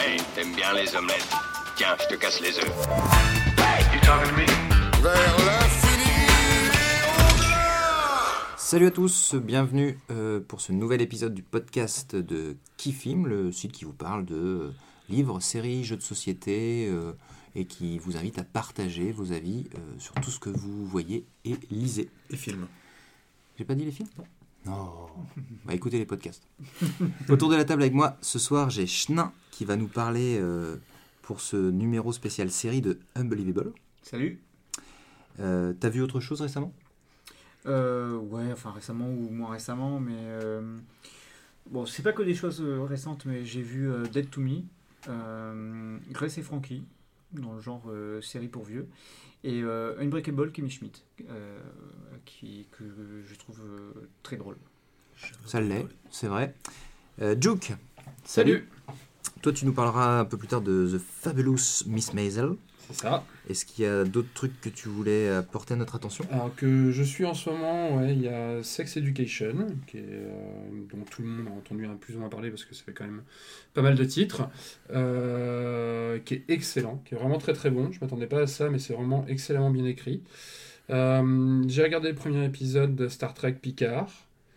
Oui, t'aimes bien les omelettes. Tiens, je te casse les œufs. Hey, you talking to me? Vers l'infini et au-delà. Salut à tous, bienvenue pour ce nouvel épisode du podcast de Kifim, le site qui vous parle de livres, séries, jeux de société et qui vous invite à partager vos avis sur tout ce que vous voyez et lisez. Et films. J'ai pas dit les films ? Non. Bah écoutez les podcasts. Autour de la table avec moi, ce soir, j'ai Chenin qui va nous parler pour ce numéro spécial série de Unbelievable. Salut. T'as vu autre chose récemment ? Ouais, enfin récemment ou moins récemment, mais bon, c'est pas que des choses récentes, mais j'ai vu Dead to Me, Grace et Frankie, dans le genre série pour vieux, et Unbreakable Kimmy Schmidt, que je trouve très drôle. Ça l'est, c'est vrai. Juke. Salut. Toi, tu nous parleras un peu plus tard de The Fabulous Miss Maisel. C'est ça. Est-ce qu'il y a d'autres trucs que tu voulais apporter à notre attention ? Alors que je suis en ce moment, il y a Sex Education, dont tout le monde a entendu plus ou moins parler parce que ça fait quand même pas mal de titres, qui est excellent, qui est vraiment très très bon. Je m'attendais pas à ça, mais c'est vraiment excellemment bien écrit. J'ai regardé le premier épisode de Star Trek Picard,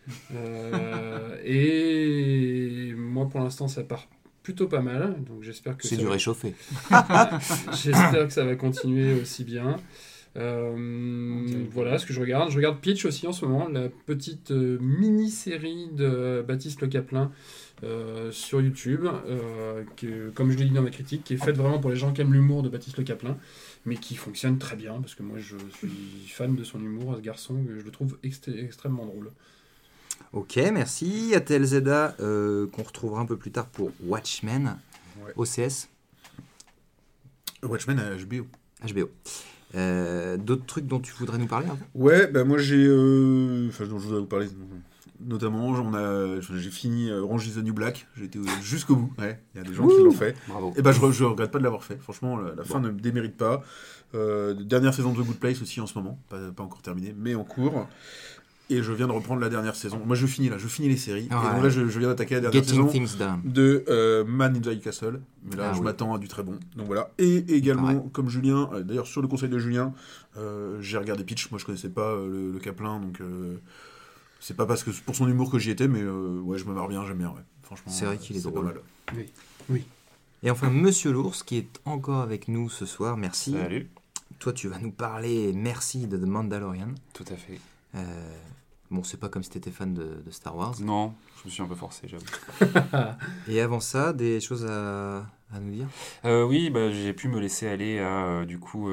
et moi pour l'instant ça part plutôt pas mal, donc j'espère que c'est du réchauffé. J'espère que ça va continuer aussi bien. Voilà ce que je regarde. Je regarde Pitch aussi en ce moment, la petite mini-série de Baptiste Le Caplin sur YouTube, comme je l'ai dit dans ma critique, qui est faite vraiment pour les gens qui aiment l'humour de Baptiste Le Caplin, mais qui fonctionne très bien, parce que moi je suis fan de son humour, ce garçon, je le trouve extrêmement drôle. Ok, merci. Atel Zeda, qu'on retrouvera un peu plus tard pour Watchmen, ouais. OCS. Watchmen à HBO. HBO. D'autres trucs dont tu voudrais nous parler ? Ouais, bah moi j'ai... Enfin, dont je voudrais vous parler, notamment, j'ai fini Orange is the New Black, j'ai été jusqu'au bout, ouais, il y a des gens qui l'ont fait. Bravo. Et bah je regrette pas de l'avoir fait, franchement, la fin ne me démérite pas. Dernière saison de The Good Place aussi en ce moment, pas encore terminée, mais en cours. Et je viens de reprendre la dernière saison. Moi, je finis les séries. Ah ouais. Et donc là, je viens d'attaquer la dernière saison de Man in the High Castle. Mais là, je m'attends à du très bon. Donc voilà. Et également, comme Julien, d'ailleurs, sur le conseil de Julien, j'ai regardé Pitch. Moi, je connaissais pas le Caplin. Donc, c'est pas parce que pour son humour que j'y étais, mais ouais, je me marre bien, j'aime bien. Ouais. Franchement, c'est vrai qu'il est drôle. Pas mal. Oui. Et enfin, Monsieur l'Ours, qui est encore avec nous ce soir. Merci. Salut. Toi, tu vas nous parler, merci, de The Mandalorian. Tout à fait. Bon, c'est pas comme si t'étais fan de Star Wars. Non, je me suis un peu forcé, j'avoue. Et avant ça, des choses à nous dire ? Oui, j'ai pu me laisser aller à du coup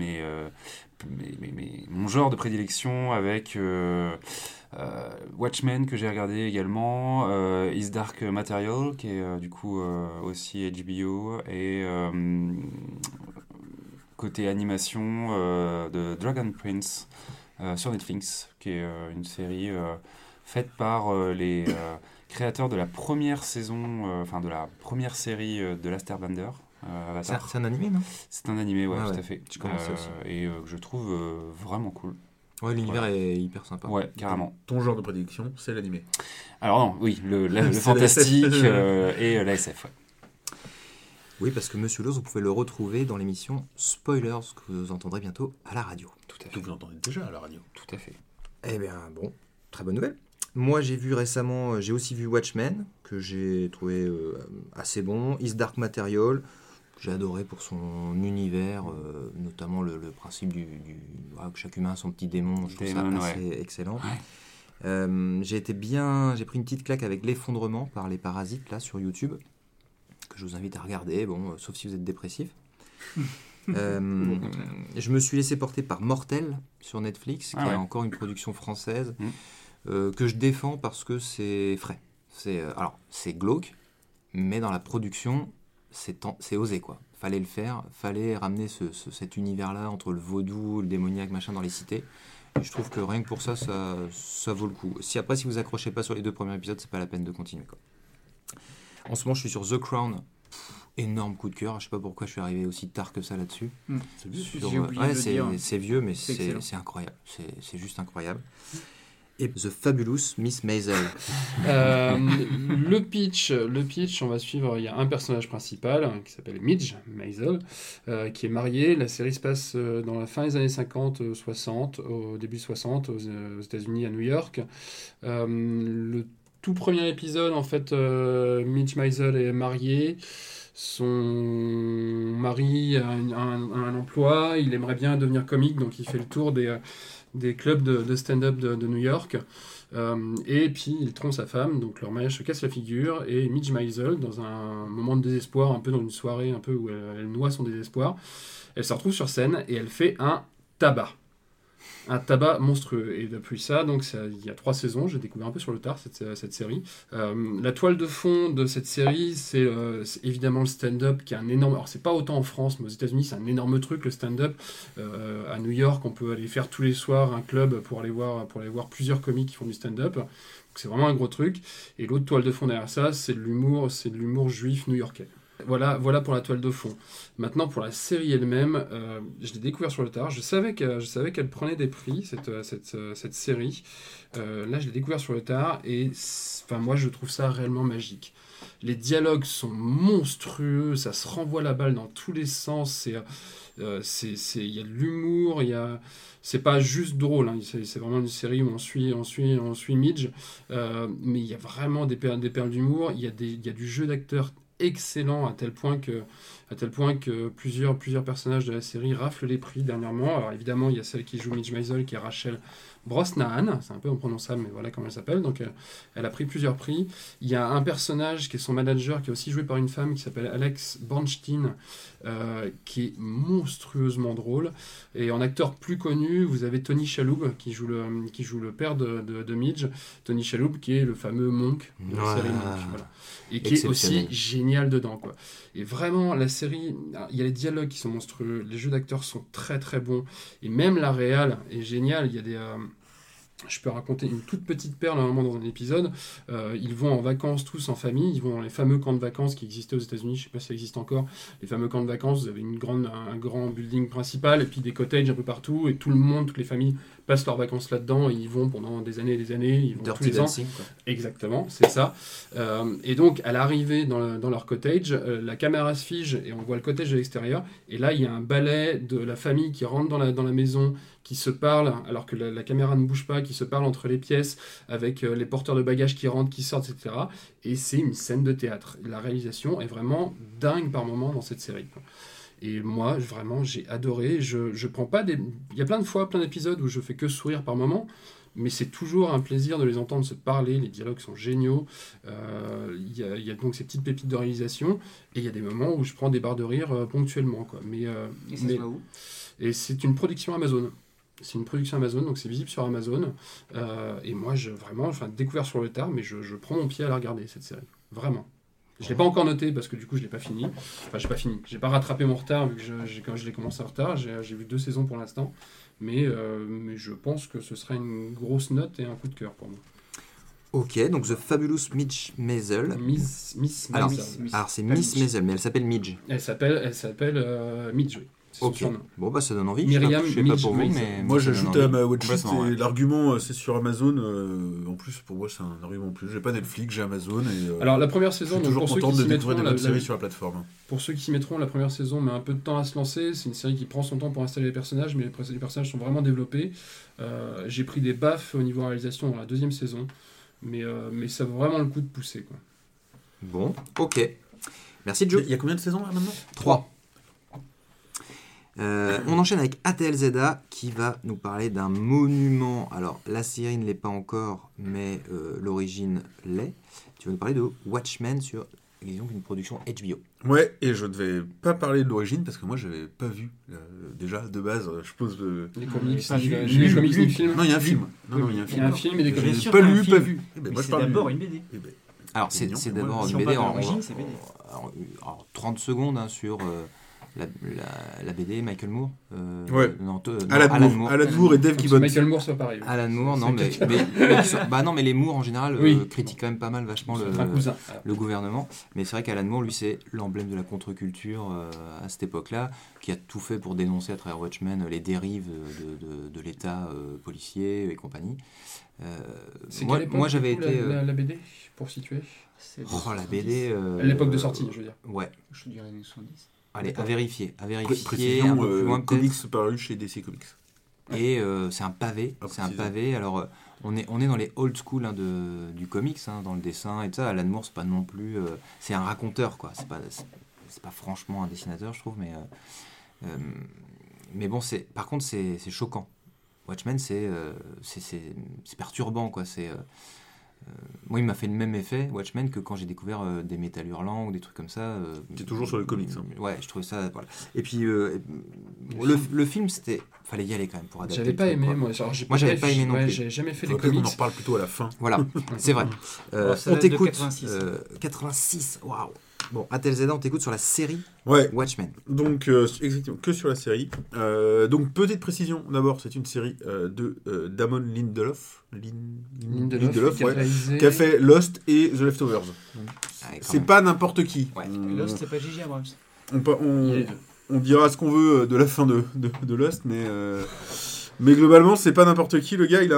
mon genre de prédilection avec Watchmen que j'ai regardé également, Is Dark Material qui est du coup aussi HBO et côté animation de Dragon Prince. Sur Netflix, qui est une série faite par les créateurs de la première saison, de la première série de Last Airbender. C'est un animé, non ? C'est un animé, ouais, tout ouais. à fait. Je commence aussi. Et que je trouve vraiment cool. Ouais, l'univers est hyper sympa. Ouais, carrément. Ton genre de prédilection, c'est l'animé. Alors non, oui, le fantastique et la SF, ouais. Oui, parce que Monsieur Loz, vous pouvez le retrouver dans l'émission Spoilers, que vous entendrez bientôt à la radio. Tout à fait. Vous l'entendez déjà à la radio. Tout à fait. Eh bien, bon, très bonne nouvelle. Moi, j'ai aussi vu Watchmen, que j'ai trouvé assez bon. Is Dark Material, que j'ai adoré pour son univers, notamment le principe que chaque humain a son petit démon. Je trouve ça assez excellent. Ouais. J'ai pris une petite claque avec L'Effondrement par les Parasites, là, sur YouTube, que je vous invite à regarder, sauf si vous êtes dépressif. Je me suis laissé porter par Mortel sur Netflix, qui est encore une production française, que je défends parce que c'est frais. C'est glauque, mais dans la production, c'est osé, quoi. Fallait le faire, fallait ramener cet univers-là entre le vaudou, le démoniaque, machin, dans les cités. Et je trouve que rien que pour ça vaut le coup. Si vous accrochez pas sur les 2 premiers épisodes, c'est pas la peine de continuer, quoi. En ce moment, je suis sur The Crown. Énorme coup de cœur. Je sais pas pourquoi je suis arrivé aussi tard que ça là-dessus. C'est vieux. J'ai oublié de le dire. C'est vieux, mais c'est incroyable. C'est juste incroyable. et The Fabulous Miss Maisel. Le pitch, on va suivre, il y a un personnage principal qui s'appelle Midge Maisel, qui est marié. La série se passe dans la fin des années 50-60, au début 60, aux États-Unis, à New York. Le tout premier épisode, en fait, Midge Maisel est marié. Son mari a un emploi, il aimerait bien devenir comique, donc il fait le tour des clubs de stand-up de New York. Et puis il trompe sa femme, donc leur mariage se casse la figure, et Midge Maisel, dans un moment de désespoir, un peu dans une soirée un peu où elle noie son désespoir, elle se retrouve sur scène et elle fait un tabac monstrueux. Et depuis ça, donc il y a 3 saisons, j'ai découvert un peu sur le tard cette série. La toile de fond de cette série, c'est évidemment le stand-up, qui est un énorme... Alors c'est pas autant en France, mais aux États-Unis c'est un énorme truc, le stand-up. À New York, on peut aller faire tous les soirs un club pour aller voir plusieurs comiques qui font du stand-up. Donc c'est vraiment un gros truc. Et l'autre toile de fond derrière ça, c'est de l'humour juif new-yorkais. Voilà pour la toile de fond. Maintenant, pour la série elle-même, je l'ai découvert sur le tard. Je savais qu'elle prenait des prix, cette série. Là, je l'ai découvert sur le tard et moi, je trouve ça réellement magique. Les dialogues sont monstrueux, ça se renvoie la balle dans tous les sens. Il y a de l'humour, c'est pas juste drôle, hein. C'est vraiment une série où on suit Midge, mais il y a vraiment des perles d'humour. Il y a du jeu d'acteur excellent, à tel point que plusieurs personnages de la série raflent les prix dernièrement. Alors évidemment, il y a celle qui joue Midge Maisel, qui est Rachel Brosnahan, c'est un peu imprononçable, mais voilà comment elle s'appelle. Donc elle a pris plusieurs prix. Il y a un personnage qui est son manager, qui est aussi joué par une femme, qui s'appelle Alex Bornstein, qui est monstrueusement drôle. Et en acteur plus connu, vous avez Tony Shalhoub, qui joue le père de Midge. Tony Shalhoub, qui est le fameux Monk de la série Monk, voilà. Et qui est aussi génial dedans, quoi. Et vraiment, la série, il y a les dialogues qui sont monstrueux, les jeux d'acteurs sont très très bons, et même la réal est géniale. Il y a des... je peux raconter une toute petite perle à un moment dans un épisode. Ils vont en vacances tous en famille, ils vont dans les fameux camps de vacances qui existaient aux États-Unis, je ne sais pas si ça existe encore. Les fameux camps de vacances, vous avez un grand building principal et puis des cottages un peu partout, et tout le monde, toutes les familles passent leurs vacances là-dedans, et ils vont pendant des années et des années, ils vont tous les ans. Quoi. Exactement, c'est ça. Et donc, à l'arrivée dans leur cottage, la caméra se fige et on voit le cottage de l'extérieur, et là, il y a un balai de la famille qui rentre dans la maison, qui se parle, alors que la caméra ne bouge pas, qui se parle entre les pièces, avec les porteurs de bagages qui rentrent, qui sortent, etc. Et c'est une scène de théâtre. La réalisation est vraiment dingue par moments dans cette série. Et moi, vraiment, j'ai adoré. Je prends pas des... Il y a plein d'épisodes où je fais que sourire par moments, mais c'est toujours un plaisir de les entendre se parler. Les dialogues sont géniaux. Il y a donc ces petites pépites de réalisation, et il y a des moments où je prends des barres de rire ponctuellement, quoi. Et ça se voit où ? Et c'est une production Amazon. C'est une production Amazon, donc c'est visible sur Amazon. Et moi, découvert sur le tard, mais je prends mon pied à la regarder, cette série. Vraiment. Je ne l'ai pas encore noté parce que du coup, je ne l'ai pas fini. Enfin, je n'ai pas fini. Je n'ai pas rattrapé mon retard vu que quand je l'ai commencé en retard. J'ai vu 2 saisons pour l'instant. Mais je pense que ce serait une grosse note et un coup de cœur pour moi. Ok, donc The Fabulous Midge Maisel. Miss alors c'est Miss Maisel, mais elle s'appelle Midge. Elle s'appelle Midge, oui. Ok. Bon, bah ça donne envie. Myriam, je sais pas pour vous, mais moi j'ajoute à ma watchlist, et l'argument c'est sur Amazon. En plus, pour moi, c'est un argument en plus. J'ai pas Netflix, j'ai Amazon. Alors la première saison, je suis toujours content de découvrir des bonnes séries sur la plateforme. Pour ceux qui s'y mettront, la première saison met un peu de temps à se lancer. C'est une série qui prend son temps pour installer les personnages, mais les personnages sont vraiment développés. J'ai pris des baffes au niveau réalisation dans la 2e saison, mais ça vaut vraiment le coup de pousser, quoi. Bon, ok. Merci Joe. Il y a combien de saisons là maintenant ? 3. On enchaîne avec ATLZA qui va nous parler d'un monument. Alors, la série ne l'est pas encore, mais l'origine l'est. Tu vas nous parler de Watchmen sur une production HBO. Ouais, et je ne vais pas parler de l'origine parce que moi, je n'avais pas vu. Déjà, de base, je pose les comics, les comics du film. Non, il y a un film. Il y a un film et des comics. Je n'ai pas lu, pas vu. C'est d'abord une BD. Alors, c'est d'abord une BD en 30 secondes sur la BD, Michael Moore. Alan Moore et Dave Gibbons. Michael Moore, c'est pas pareil. Alan Moore, non, mais les Moore en général critiquent quand même pas mal vachement le gouvernement. Mais c'est vrai qu'Alan Moore, lui, c'est l'emblème de la contre-culture à cette époque-là, qui a tout fait pour dénoncer à travers Watchmen les dérives de l'État policier et compagnie. Moi, j'avais été la BD pour situer. La BD. À l'époque de sortie, je veux dire. Ouais. Je dirais les 70. Allez, à vérifier. Précision, un peu plus loin, comics paru chez DC Comics. Et c'est un pavé. Alors, on est dans les old school du comics, dans le dessin et tout ça. Alan Moore, c'est pas non plus. C'est un raconteur, quoi. C'est pas franchement un dessinateur, je trouve, mais bon, par contre, c'est choquant. Watchmen, c'est perturbant, quoi. Moi, il m'a fait le même effet, Watchmen, que quand j'ai découvert des Métal Hurlant ou des trucs comme ça. T'es toujours sur le comics. Ouais, je trouvais ça. Voilà. Et puis, le film, fallait y aller quand même pour adapter. J'avais pas aimé, moi. J'avais pas aimé non plus. J'ai jamais fait les comics. On en reparle plutôt à la fin. Voilà, c'est vrai. On t'écoute. 86, waouh! Bon, Atelzeda, on t'écoute sur la série Watchmen. Donc, exactement, que sur la série. Donc, petite précision, d'abord, c'est une série de Damon Lindelof. Lindelof, qui a fait Lost et The Leftovers. Donc, c'est pas n'importe qui. Ouais. Lost, c'est pas J.J. Abrams. On dira ce qu'on veut de la fin de Lost, mais globalement, c'est pas n'importe qui. Le gars, il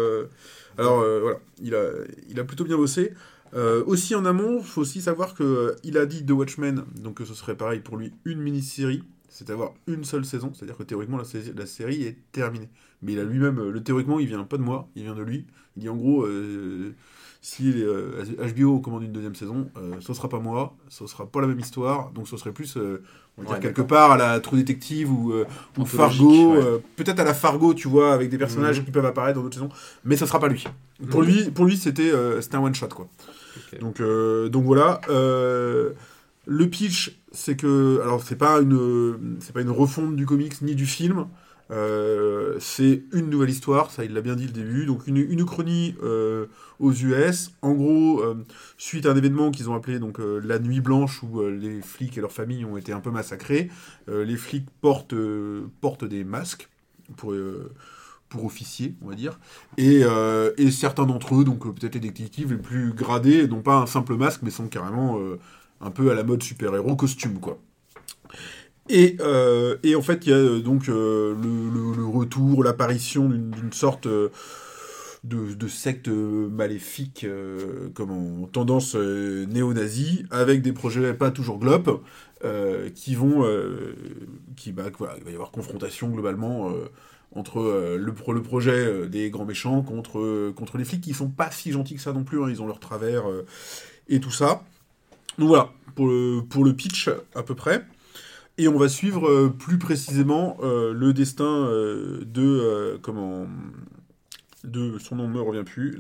a plutôt bien bossé. Aussi en amont, il faut aussi savoir qu'il a dit The Watchmen, donc que ce serait pareil pour lui, une mini-série, c'est-à-dire une seule saison, c'est-à-dire que théoriquement la série est terminée. Mais il a lui-même, théoriquement il vient pas de moi, il vient de lui. Il dit en gros, si HBO commande une deuxième saison, ce sera pas moi, ce sera pas la même histoire, donc ce serait plus, on va dire quelque part à la True Detective ou Fargo, peut-être à la Fargo, tu vois, avec des personnages qui peuvent apparaître dans d'autres saisons, mais ce sera pas lui. Pour lui c'était un one shot, quoi. Okay. Donc voilà. Le pitch, c'est que, alors c'est pas une refonte du comics ni du film. C'est une nouvelle histoire, ça il l'a bien dit le début, donc une uchronie aux US, en gros suite à un événement qu'ils ont appelé donc la nuit blanche où les flics et leurs familles ont été un peu massacrés. Les flics portent des masques pour officiers, on va dire, et certains d'entre eux, donc peut-être les détectives les plus gradés, n'ont pas un simple masque mais sont carrément un peu à la mode super-héros costume, quoi. Et en fait, il y a donc le retour, l'apparition d'une sorte de secte maléfique, comme en tendance néo-nazie, avec des projets pas toujours glop, voilà, il va y avoir confrontation globalement entre le projet des grands méchants contre les flics qui sont pas si gentils que ça non plus, ils ont leur travers et tout ça. Donc voilà, pour le pitch à peu près. Et on va suivre plus précisément le destin de son nom ne me revient plus,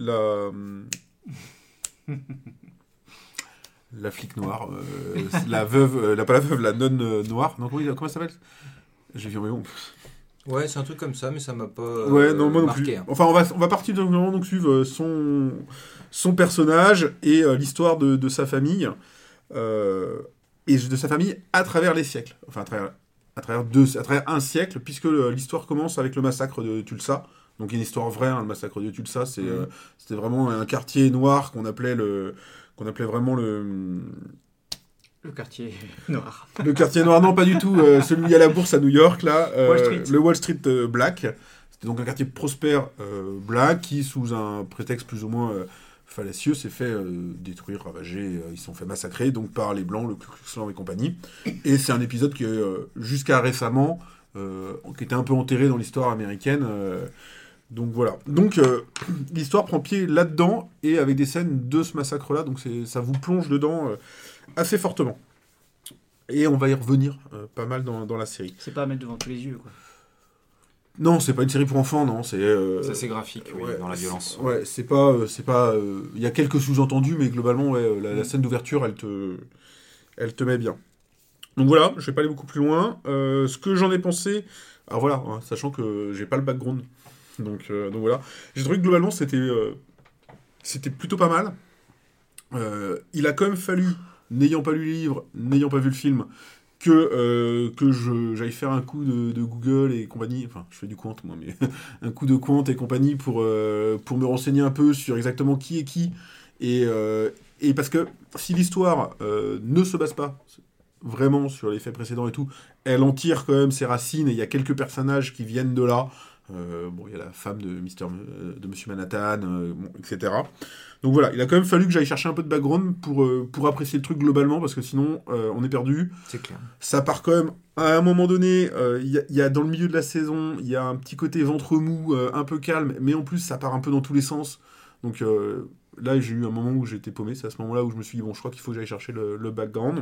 la flic noire, la veuve, la nonne noire. Non, comment ça s'appelle ? J'ai vu, mais bon. Ouais, c'est un truc comme ça, mais ça m'a pas moi non marqué. Plus. Enfin, on va partir donc suivre son personnage et l'histoire de sa famille. Et de sa famille à travers les siècles, enfin à travers un siècle, puisque l'histoire commence avec le massacre de Tulsa. Donc il y a une histoire vraie, le massacre de Tulsa, c'était vraiment un quartier noir qu'on appelait vraiment le quartier noir. Le quartier noir, non pas du tout, celui à la bourse à New York, là, le Wall Street Black. C'était donc un quartier prospère black qui, sous un prétexte plus ou moins fallacieux, s'est fait détruire, ravager, ils se sont fait massacrer donc par les Blancs, le Ku Klux Klan et compagnie. Et c'est un épisode qui, jusqu'à récemment, qui était un peu enterré dans l'histoire américaine. Donc voilà. Donc l'histoire prend pied là-dedans et avec des scènes de ce massacre-là, donc ça vous plonge dedans assez fortement. Et on va y revenir pas mal dans la série. C'est pas à mettre devant tous les yeux, quoi. Non, c'est pas une série pour enfants, non. C'est assez graphique, oui, dans la violence. Ouais, c'est pas. Il y a quelques sous-entendus, mais globalement, la scène d'ouverture, elle te met bien. Donc voilà, je vais pas aller beaucoup plus loin. Ce que j'en ai pensé, alors voilà, sachant que j'ai pas le background, donc voilà, j'ai trouvé que globalement c'était plutôt pas mal. Il a quand même fallu, n'ayant pas lu le livre, n'ayant pas vu le film, que j'aille faire un coup de Google et compagnie, enfin je fais du compte moi, mais un coup de compte et compagnie pour me renseigner un peu sur exactement qui est qui, et parce que si l'histoire ne se base pas vraiment sur les faits précédents et tout, elle en tire quand même ses racines, et il y a quelques personnages qui viennent de là, il y a la femme de Monsieur Manhattan, etc. Donc voilà, il a quand même fallu que j'aille chercher un peu de background pour apprécier le truc globalement, parce que sinon, on est perdu. C'est clair. Ça part quand même, à un moment donné, il y a dans le milieu de la saison, il y a un petit côté ventre mou, un peu calme, mais en plus, ça part un peu dans tous les sens. Donc là, j'ai eu un moment où j'étais paumé, c'est à ce moment-là où je me suis dit, bon, je crois qu'il faut que j'aille chercher le background.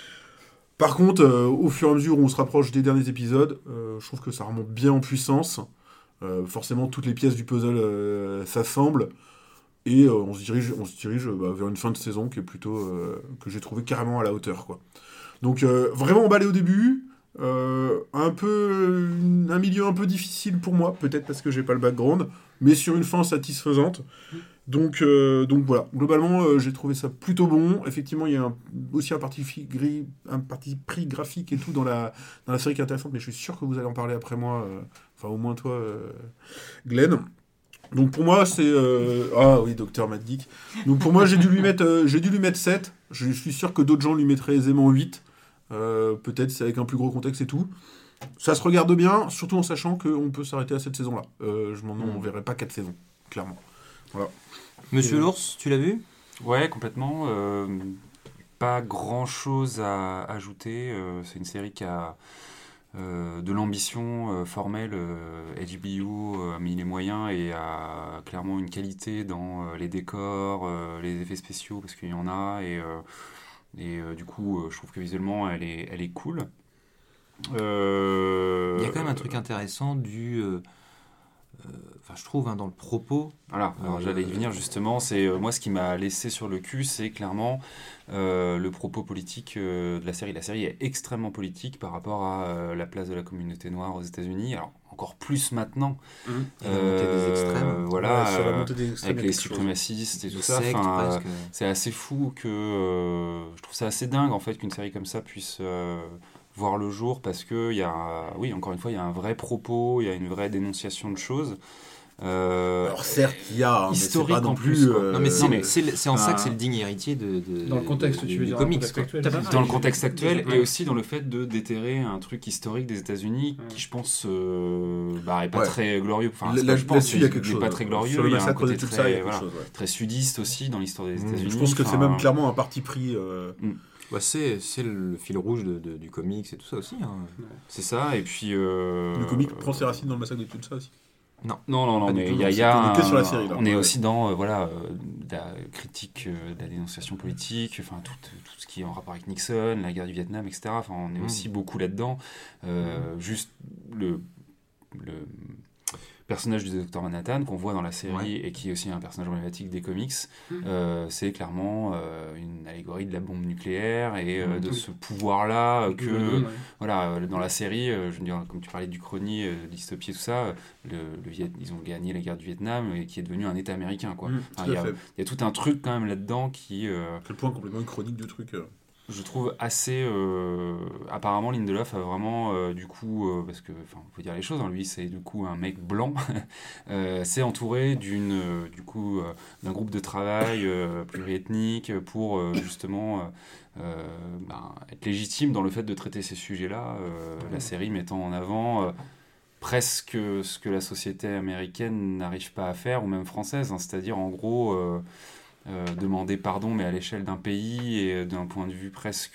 Par contre, au fur et à mesure où on se rapproche des derniers épisodes, je trouve que ça remonte bien en puissance. Forcément, toutes les pièces du puzzle s'assemblent. Et on se dirige vers une fin de saison qui est plutôt que j'ai trouvé carrément à la hauteur, quoi. Donc vraiment emballé au début, un milieu un peu difficile pour moi, peut-être parce que j'ai pas le background, mais sur une fin satisfaisante. Donc voilà, globalement j'ai trouvé ça plutôt bon. Effectivement, il y a aussi un parti pris graphique et tout dans la série qui est intéressante, mais je suis sûr que vous allez en parler après moi, enfin au moins toi, Glenn. Donc pour moi, c'est... Ah oui, Dr. Matt Geek. Donc pour moi, j'ai dû lui mettre 7. Je suis sûr que d'autres gens lui mettraient aisément 8. Peut-être c'est avec un plus gros contexte et tout. Ça se regarde bien, surtout en sachant qu'on peut s'arrêter à cette saison-là. On verrait pas 4 saisons, clairement. Voilà. Monsieur l'ours, tu l'as vu ? Ouais, complètement. Pas grand-chose à ajouter. C'est une série qui a... de l'ambition formelle, HBO a mis les moyens et a clairement une qualité dans les décors, les effets spéciaux, parce qu'il y en a, et du coup je trouve que visuellement elle est cool. Il y a quand même un truc intéressant je trouve, dans le propos. Voilà, alors j'allais y venir justement, c'est moi ce qui m'a laissé sur le cul, c'est clairement le propos politique de la série. La série est extrêmement politique par rapport à la place de la communauté noire aux États-Unis. Alors encore plus maintenant, la montée des extrêmes. voilà, sur la montée des extrêmes, avec les suprémacistes et tout ça. Presque. C'est assez fou que je trouve ça assez dingue en fait qu'une série comme ça puisse voir le jour, parce que il y a, oui, encore une fois, il y a un vrai propos, il y a une vraie dénonciation de choses. Alors certes, il y a, historique mais c'est pas non en plus. plus. Non, mais c'est en ça que c'est le digne héritier dans le contexte, tu veux dire, comics, dans le contexte actuel, et aussi dans le fait de déterrer un truc historique des États-Unis qui, je pense, est pas très glorieux. Enfin, là-dessus, il y a quelque chose. Pas très glorieux. Sur le il y a un massacre côté de tout ça, il y a quelque chose. Très sudiste aussi dans l'histoire des États-Unis. Je pense que c'est même clairement un parti pris. C'est le fil rouge du comics et tout ça aussi. C'est ça, et puis... Le comic prend ses racines dans le massacre de Tulsa aussi. Non, mais il y a sur la série, là. on est aussi dans de la critique, de la dénonciation politique, enfin tout ce qui est en rapport avec Nixon, la guerre du Vietnam, etc. Enfin, on est aussi beaucoup là-dedans. Juste le personnage du Dr. Manhattan qu'on voit dans la série et qui est aussi un personnage emblématique des comics, c'est clairement une allégorie de la bombe nucléaire et de ce pouvoir-là voilà, dans la série, je veux dire, comme tu parlais d'Uchronie, dystopie et tout ça, ils ont gagné la guerre du Vietnam et qui est devenu un État américain, quoi. Il y a tout un truc quand même là-dedans qui... C'est le point complètement chronique du truc. Je trouve assez... apparemment, Lindelof a vraiment, du coup, parce que, on peut dire les choses, lui, c'est du coup un mec blanc, s'est entouré d'un groupe de travail pluriethnique pour, justement, être légitime dans le fait de traiter ces sujets-là, la série mettant en avant... presque ce que la société américaine n'arrive pas à faire, ou même française, c'est-à-dire en gros... demander pardon, mais à l'échelle d'un pays et d'un point de vue presque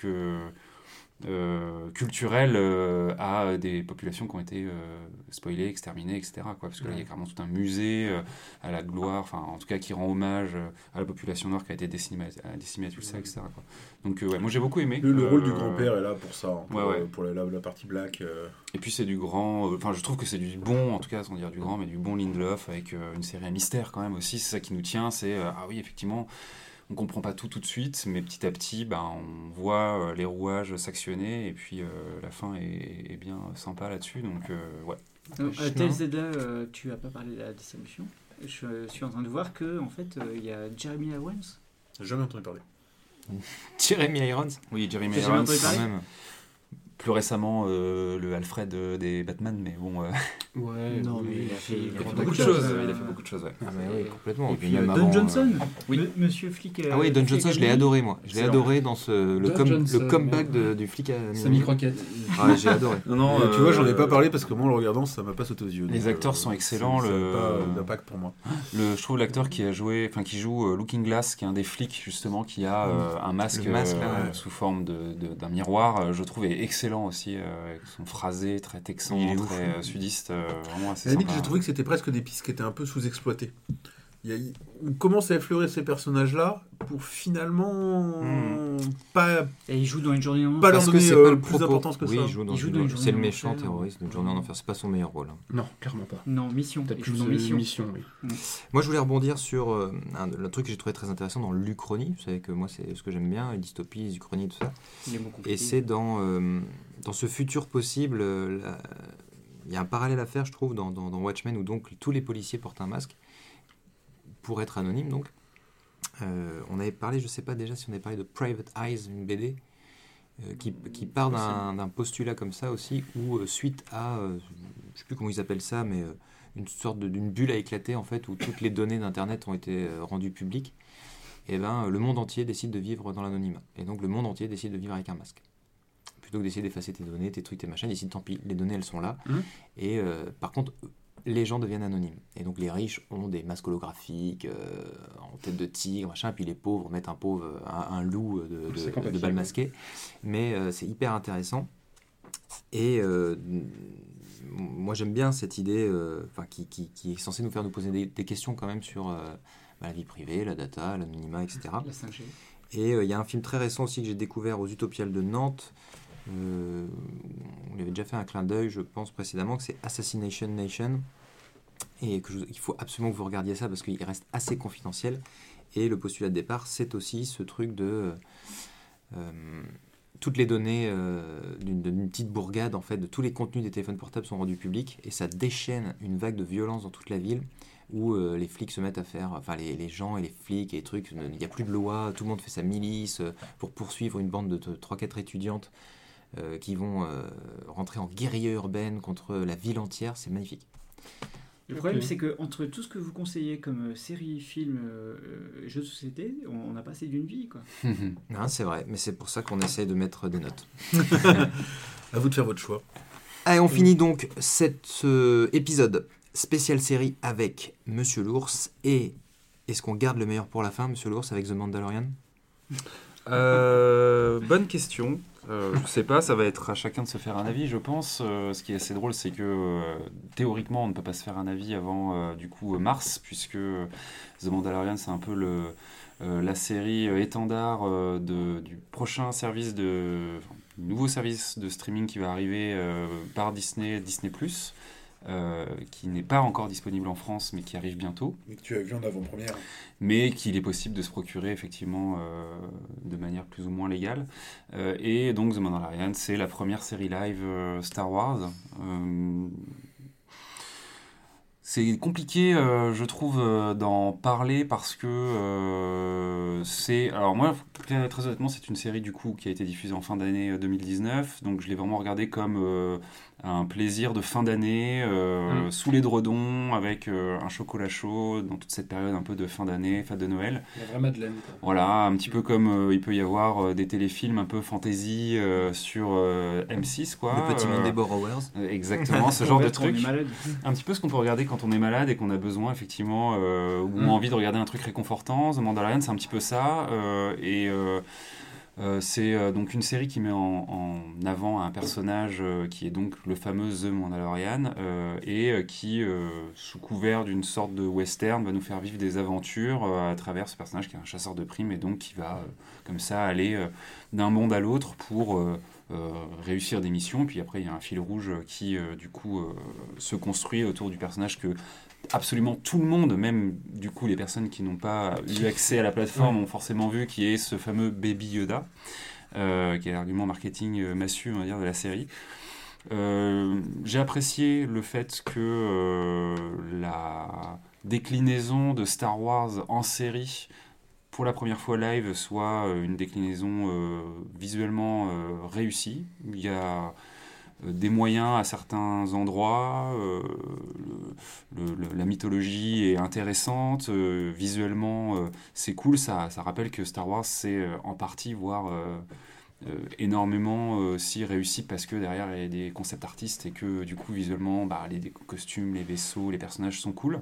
culturel à des populations qui ont été spoilées, exterminées, etc. Parce que là, il y a carrément tout un musée à la gloire, enfin, en tout cas, qui rend hommage à la population noire qui a été décimée à Tulsa, etc. Donc, moi, j'ai beaucoup aimé. Le rôle du grand-père est là pour ça, pour la partie black. Et puis, c'est du grand... Enfin, je trouve que c'est du bon, en tout cas, sans dire du grand, mais du bon Lindelof, avec une série à mystère, quand même, aussi. C'est ça qui nous tient, c'est... oui, effectivement... On comprend pas tout de suite, mais petit à petit, on voit les rouages s'actionner, et puis la fin est bien sympa là-dessus, donc ouais. TLZA, tu as pas parlé de la distribution. Je suis en train de voir que en fait, il y a Jeremy Irons. J'ai jamais entendu parler. Jeremy Irons. Oui, Jeremy Irons, quand même. plus récemment le Alfred des Batman, mais bon. Ouais, non, oui, mais il a fait beaucoup de choses. Il a fait beaucoup de choses, ouais. Ah, mais oui, complètement. Et puis Don Johnson, Monsieur Flic. Ah oui, Don Johnson, je l'ai adoré, moi. Je l'ai adoré dans le comeback du flic à Samy Croquette. Ouais, j'ai adoré. Non, tu vois, j'en ai pas parlé parce que moi, en le regardant, ça m'a pas sauté aux yeux. Les acteurs sont excellents. Ça n'a pas d'impact pour moi. Je trouve l'acteur qui joue Looking Glass, qui est un des flics justement, qui a un masque sous forme d'un miroir, je trouve est excellent aussi, avec son phrasé très texan, très sudiste, vraiment assez sympa. J'ai trouvé que c'était presque des pistes qui étaient un peu sous-exploitées. On commence à effleurer ces personnages-là pour finalement pas. Et il joue dans Une journée en enfer. Pas leur donner c'est pas le plus d'importance que ça. Il joue dans c'est le méchant terroriste d'une journée en enfer. C'est pas son meilleur rôle. Non, clairement pas. Non, Mission. Peut-être plus dans Mission, oui. Moi, je voulais rebondir sur le truc que j'ai trouvé très intéressant dans l'Uchronie. Vous savez que moi, c'est ce que j'aime bien, les dystopies, les uchronies, tout ça. Et c'est dans ce futur possible. Il y a un parallèle à faire, je trouve, dans Watchmen, où donc tous les policiers portent un masque pour être anonymes, donc. On avait parlé, je ne sais pas déjà si on avait parlé de Private Eyes, une BD, qui part d'un postulat comme ça aussi, où suite à, je ne sais plus comment ils appellent ça, mais une sorte d'une bulle a éclaté, en fait, où toutes les données d'Internet ont été rendues publiques, et ben le monde entier décide de vivre dans l'anonymat. Et donc le monde entier décide de vivre avec un masque. Plutôt que d'essayer d'effacer tes données, tes trucs, tes machins, ils décident, tant pis, les données, elles sont là. Et par contre, les gens deviennent anonymes. Et donc les riches ont des masques holographiques en tête de tigre, machin, puis les pauvres mettent un loup de balles masquées. Mais c'est hyper intéressant. Et moi j'aime bien cette idée qui est censée nous faire nous poser des questions quand même sur la vie privée, la data, l'anonymat, etc. La 5G. Et il y a un film très récent aussi que j'ai découvert aux Utopiales de Nantes. On avait déjà fait un clin d'œil, je pense, précédemment, que c'est Assassination Nation. Et il faut absolument que vous regardiez ça parce qu'il reste assez confidentiel. Et le postulat de départ, c'est aussi ce truc de toutes les données d'une petite bourgade, en fait, de tous les contenus des téléphones portables sont rendus publics. Et ça déchaîne une vague de violence dans toute la ville où les flics se mettent à faire, enfin les gens et les flics et les trucs, il n'y a plus de loi, tout le monde fait sa milice pour poursuivre une bande de 3-4 étudiantes qui vont rentrer en guérilla urbaine contre la ville entière. C'est magnifique. Le problème, c'est qu'entre tout ce que vous conseillez comme séries, films, jeux de société, on n'a pas assez d'une vie, quoi. Non, c'est vrai, mais c'est pour ça qu'on essaye de mettre des notes. À vous de faire votre choix. Allez, on finit donc cet épisode spécial série avec Monsieur l'Ours. Et est-ce qu'on garde le meilleur pour la fin, Monsieur l'Ours, avec The Mandalorian ? Bonne question. Je sais pas, ça va être à chacun de se faire un avis, je pense. Ce qui est assez drôle, c'est que théoriquement, on ne peut pas se faire un avis avant mars, puisque The Mandalorian, c'est un peu la série étendard du prochain service nouveau service de streaming qui va arriver par Disney+. Qui n'est pas encore disponible en France, mais qui arrive bientôt. Mais que tu as vu en avant-première. Mais qu'il est possible de se procurer, effectivement, de manière plus ou moins légale. Et donc, The Mandalorian, c'est la première série live Star Wars. C'est compliqué, je trouve, d'en parler parce que c'est... Alors moi, très honnêtement, c'est une série, du coup, qui a été diffusée en fin d'année 2019. Donc, je l'ai vraiment regardée comme... un plaisir de fin d'année, sous l'édredon, avec un chocolat chaud, dans toute cette période un peu de fin d'année, fête de Noël. La vraie Madeleine. Voilà, un petit peu comme il peut y avoir des téléfilms un peu fantasy sur M6, quoi. Le petit monde des Borrowers. Exactement, ce genre de truc. Un petit peu ce qu'on peut regarder quand on est malade et qu'on a besoin, effectivement, ou envie de regarder un truc réconfortant. The Mandalorian, c'est un petit peu ça. C'est donc une série qui met en avant un personnage qui est donc le fameux The Mandalorian et qui, sous couvert d'une sorte de western, va nous faire vivre des aventures à travers ce personnage qui est un chasseur de primes et donc qui va comme ça aller d'un monde à l'autre pour réussir des missions. Et puis après, il y a un fil rouge qui, du coup, se construit autour du personnage que absolument tout le monde, même du coup les personnes qui n'ont pas eu accès à la plateforme ont forcément vu, qui est ce fameux Baby Yoda, qui est l'argument marketing massu, on va dire, de la série. J'ai apprécié le fait que la déclinaison de Star Wars en série pour la première fois live, soit une déclinaison visuellement réussie. Il y a des moyens à certains endroits, la mythologie est intéressante, visuellement c'est cool, ça rappelle que Star Wars c'est en partie, voire énormément aussi réussi parce que derrière il y a des concept artistes et que du coup visuellement les costumes, les vaisseaux, les personnages sont cool.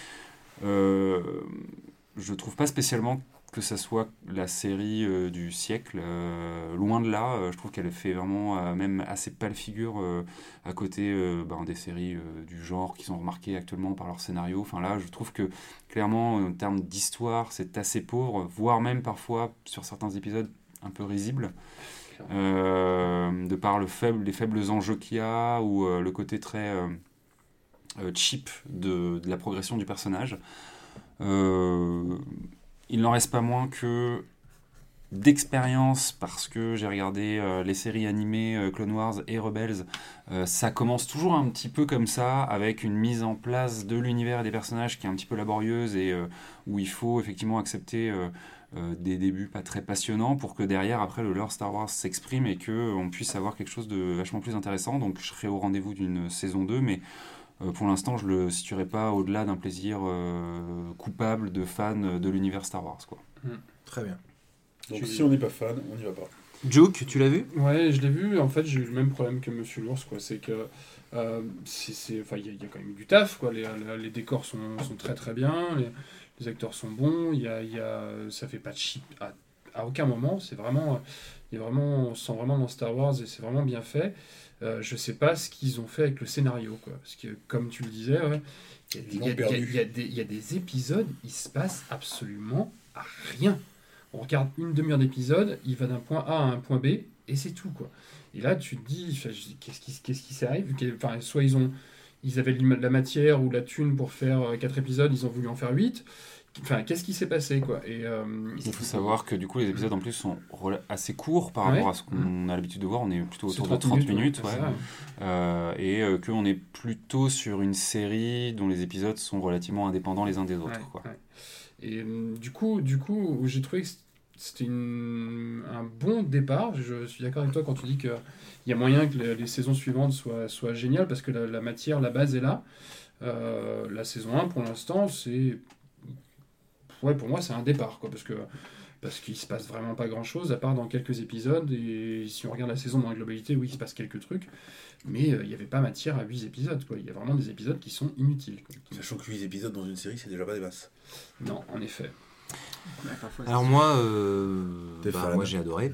Je trouve pas spécialement que ça soit la série du siècle, loin de là, je trouve qu'elle fait vraiment même assez pâle figure à côté des séries du genre qui sont remarquées actuellement par leur scénario. Enfin là, je trouve que clairement en termes d'histoire, c'est assez pauvre, voire même parfois sur certains épisodes un peu risible, de par les faibles enjeux qu'il y a ou le côté très cheap de la progression du personnage. Il n'en reste pas moins que d'expérience, parce que j'ai regardé les séries animées Clone Wars et Rebels, ça commence toujours un petit peu comme ça, avec une mise en place de l'univers et des personnages qui est un petit peu laborieuse et où il faut effectivement accepter des débuts pas très passionnants pour que derrière, après, le lore Star Wars s'exprime et qu'on puisse avoir quelque chose de vachement plus intéressant. Donc je serai au rendez-vous d'une saison 2, mais pour l'instant, je ne le situerai pas au-delà d'un plaisir coupable de fan de l'univers Star Wars, quoi. Très bien. Donc si on n'est pas fan, on n'y va pas. Juke, tu l'as vu ? Ouais, je l'ai vu. En fait, j'ai eu le même problème que Monsieur l'Ours, quoi. C'est que il y a quand même du taf, quoi. Les décors sont très très bien, les acteurs sont bons. Ça fait pas de cheap à aucun moment. C'est vraiment, on se sent vraiment dans Star Wars et c'est vraiment bien fait. Je sais pas ce qu'ils ont fait avec le scénario, quoi. Parce que, comme tu le disais, il y a des épisodes, il se passe absolument rien. On regarde une demi-heure d'épisode, il va d'un point A à un point B, et c'est tout, quoi. Et là, tu te dis, qu'est-ce qui s'arrive ? Enfin, soit ils avaient la matière ou la thune pour faire 4 épisodes, ils ont voulu en faire 8. Enfin, qu'est-ce qui s'est passé, quoi. Il faut savoir que du coup les épisodes en plus sont assez courts par rapport à ce qu'on a l'habitude de voir. On est plutôt autour de 30 minutes et qu'on est plutôt sur une série dont les épisodes sont relativement indépendants les uns des autres, quoi. Et du coup j'ai trouvé que c'était un bon départ. Je suis d'accord avec toi quand tu dis qu'il y a moyen que les saisons suivantes soient géniales parce que la matière, la base est là. La saison 1 pour l'instant c'est... Ouais, pour moi, c'est un départ, quoi, parce qu'il se passe vraiment pas grand-chose, à part dans quelques épisodes, et si on regarde la saison dans la globalité, oui, il se passe quelques trucs, mais il n'y avait pas matière à 8 épisodes, quoi. Il y a vraiment des épisodes qui sont inutiles, quoi. Sachant que 8 épisodes dans une série, c'est déjà pas des masses. Non, en effet. Alors moi j'ai adoré.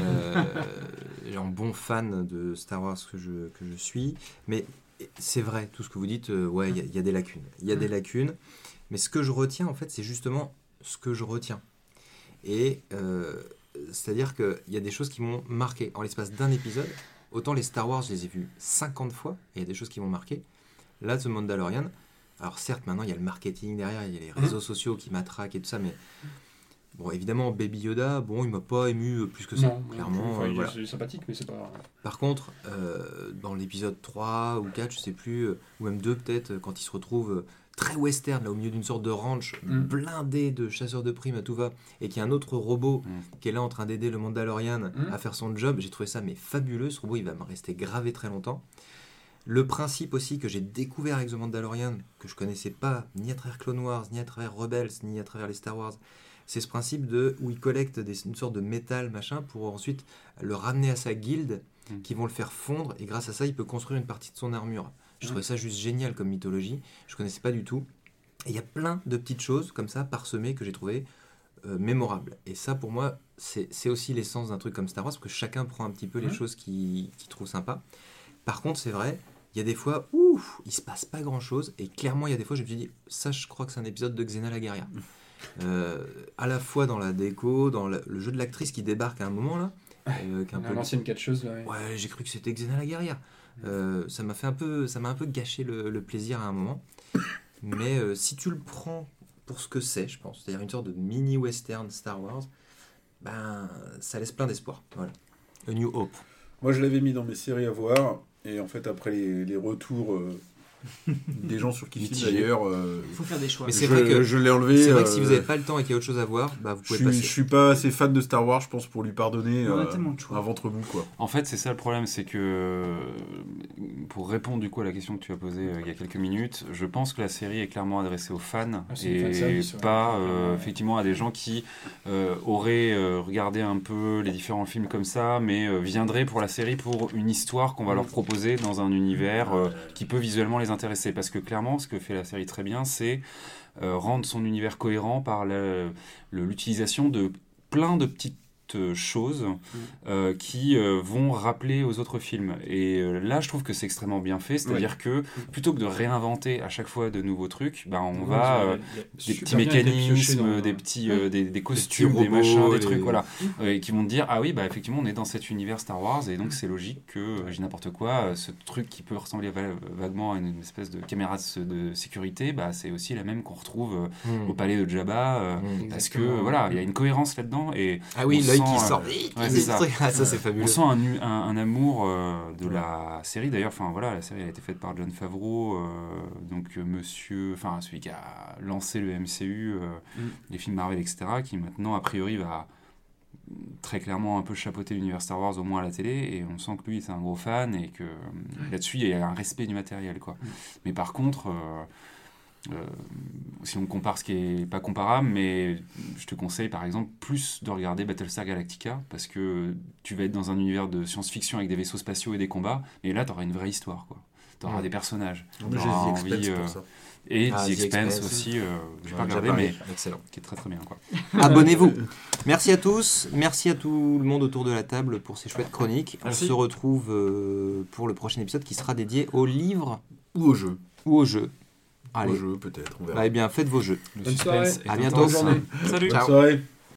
J'ai un bon fan de Star Wars que je suis, mais c'est vrai, tout ce que vous dites, il y a des lacunes. Il y a des lacunes. Mais ce que je retiens, en fait, c'est justement ce que je retiens. Et c'est-à-dire qu'il y a des choses qui m'ont marqué. En l'espace d'un épisode, autant les Star Wars, je les ai vus 50 fois, et il y a des choses qui m'ont marqué. Là, The Mandalorian, alors certes, maintenant, il y a le marketing derrière, il y a les réseaux sociaux qui m'attraquent et tout ça, mais... Bon, évidemment, Baby Yoda, il m'a pas ému plus que ça, clairement. Il est sympathique, mais c'est pas... Par contre, dans l'épisode 3 ou 4, je sais plus, ou même 2 peut-être, quand il se retrouve... très western, là au milieu d'une sorte de ranch blindé de chasseurs de primes à tout va, et qu'il y a un autre robot qui est là en train d'aider le Mandalorian à faire son job. J'ai trouvé ça fabuleux. Ce robot, il va me rester gravé très longtemps. Le principe aussi que j'ai découvert avec The Mandalorian, que je connaissais pas ni à travers Clone Wars, ni à travers Rebels, ni à travers les Star Wars, c'est ce principe où il collecte une sorte de métal machin pour ensuite le ramener à sa guilde, qui vont le faire fondre, et grâce à ça il peut construire une partie de son armure. Je trouvais ça juste génial comme mythologie, je connaissais pas du tout. Et il y a plein de petites choses comme ça parsemées que j'ai trouvé mémorables. Et ça pour moi c'est aussi l'essence d'un truc comme Star Wars, parce que chacun prend un petit peu les choses qu'il trouve sympa. Par contre c'est vrai, il y a des fois où il se passe pas grand chose, et clairement il y a des fois je me suis dit, ça je crois que c'est un épisode de Xena la guerrière. À la fois dans la déco, dans le jeu de l'actrice qui débarque à un moment là, l'ancienne catcheuse là. Ouais, j'ai cru que c'était Xena la guerrière. Ça m'a un peu gâché le plaisir à un moment. Mais si tu le prends pour ce que c'est, je pense, c'est-à-dire une sorte de mini western Star Wars, ça laisse plein d'espoir. Voilà. A New Hope. Moi, je l'avais mis dans mes séries à voir, et en fait, après les retours des gens sur Kifi d'ailleurs. Il faut faire des choix. Mais c'est vrai que je l'ai enlevé. C'est vrai que si vous n'avez pas le temps et qu'il y a autre chose à voir, vous pouvez passer. Je suis pas assez fan de Star Wars, je pense, pour lui pardonner un ventre mou, quoi. En fait, c'est ça le problème, c'est que pour répondre du coup à la question que tu as posée il y a quelques minutes, je pense que la série est clairement adressée aux fans et pas effectivement à des gens qui auraient regardé un peu les différents films comme ça, mais viendraient pour la série pour une histoire qu'on va leur proposer dans un univers qui peut visuellement les intéresser. Parce que clairement, ce que fait la série très bien, c'est rendre son univers cohérent par l'utilisation de plein de petites choses qui vont rappeler aux autres films. Et là, je trouve que c'est extrêmement bien fait. C'est-à-dire que plutôt que de réinventer à chaque fois de nouveaux trucs, on va des petits mécanismes, des petits des costumes, des machins, des trucs, voilà, qui vont te dire ah oui, effectivement, on est dans cet univers Star Wars et donc c'est logique que j'ai n'importe quoi, ce truc qui peut ressembler vaguement à une espèce de caméra de sécurité, c'est aussi la même qu'on retrouve au palais de Jabba, parce que voilà, il y a une cohérence là-dedans et qui sort. Ça c'est fabuleux. On sent un amour de la série. D'ailleurs, la série a été faite par Jon Favreau, donc celui qui a lancé le MCU, les films Marvel, etc., qui maintenant a priori va très clairement un peu chapeauter l'univers Star Wars, au moins à la télé, et on sent que lui c'est un gros fan et que là-dessus il y a un respect du matériel, quoi. Mais par contre si on compare, ce qui est pas comparable, mais je te conseille par exemple plus de regarder Battlestar Galactica, parce que tu vas être dans un univers de science-fiction avec des vaisseaux spatiaux et des combats, et là t'auras une vraie histoire, quoi. T'auras des personnages, t'auras envie pour ça. Et The Expanse aussi, j'ai pas regardé, mais excellent, qui est très très bien, quoi. Abonnez-vous. Merci à tous, merci à tout le monde autour de la table pour ces chouettes chroniques. Merci. On se retrouve pour le prochain épisode qui sera dédié aux livres ou aux jeux. Allez. Au jeu peut-être, on verra. Eh bien, faites vos jeux. Bonne soirée. À bientôt. Salut. Bonne soirée.